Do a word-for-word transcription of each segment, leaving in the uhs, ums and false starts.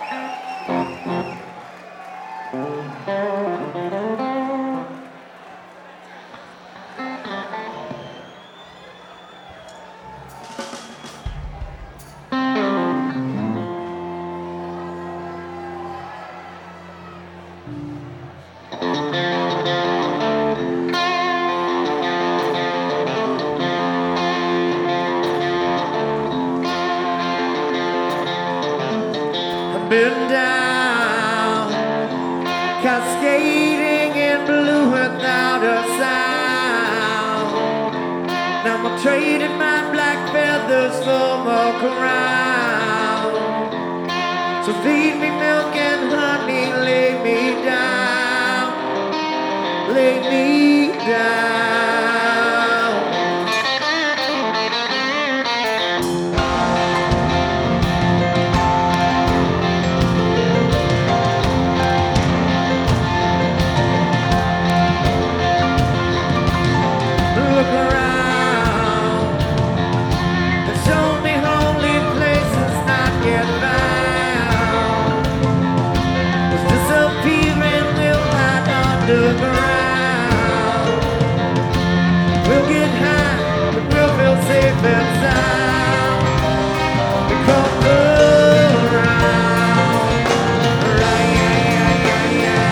Been down, cascading in blue without a sound. Now I'm trading my black feathers for more crown. So feed me milk and honey, lay me down, lay me down. Look around, there's only holy places not yet found. There's disappearing, we'll hide underground. We'll get high, but we'll feel safe and sound. We come around, right, yeah, yeah, yeah, yeah.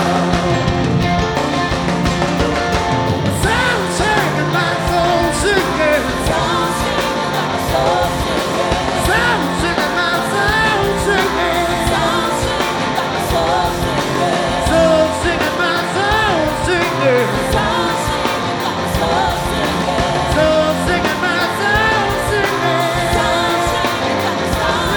Sound singing my soul singing. Sound singing my soul singing. Sound singing my soul singing. Sound singing my soul singing. Soul singing my soul singing. Soul singing my soul singing. Soul singing my soul singing. Soul singing my soul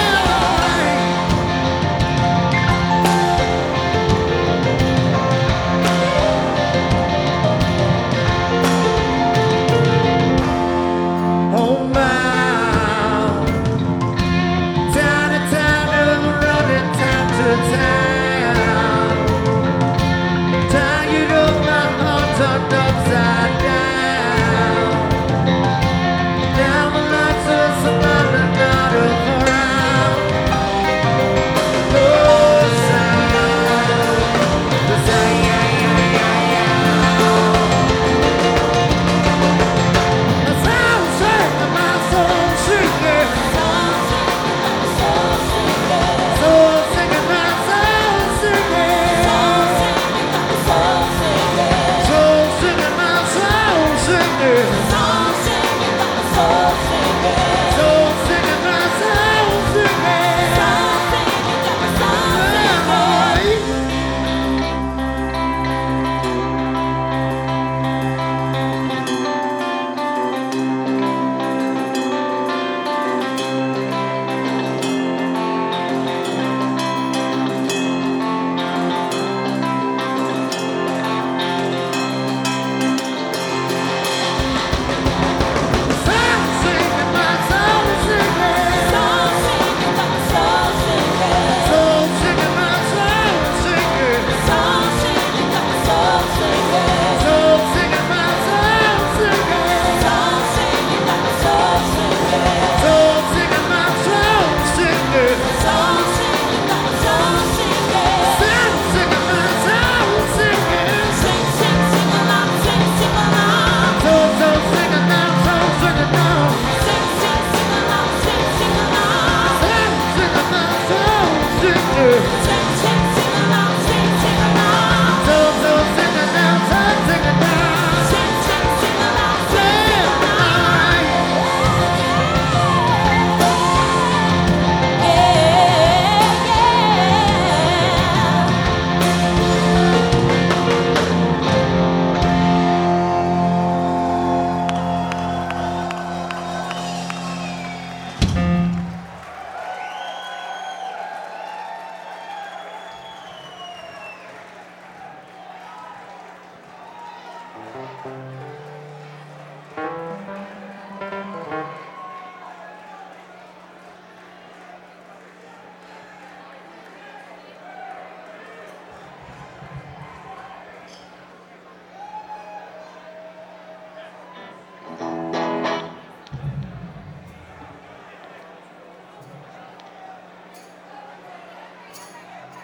homebound, town to town, running town to town. Tired of my heart turned upside down. Now my life's a smiling not around. No sound, the sound, yeah, yeah, yeah, yeah. The sound singing my soul singing. Soul singing my soul singing. Soul singing my soul singing. Soul singing my soul singing. Sound singing my soul singing. Soul singing my soul singing. Soul singing my soul singing. Soul singing my soul singing. Soul singing my soul singing. Soul singing my soul singing. Soul singing my soul singing. Soul singing my soul singing. Sound singing my soul singing. Sing, sing, sing along, sing, sing along. Soul, soul singing now, soul singing now. Sing, sing, sing along, sing, sing along. Sound singing my soul singing. Sing, sing, sing along, sing, sing along. Soul, soul singing now, soul singing now. Sing, sing, sing along, sing, sing along. Yeah, yeah.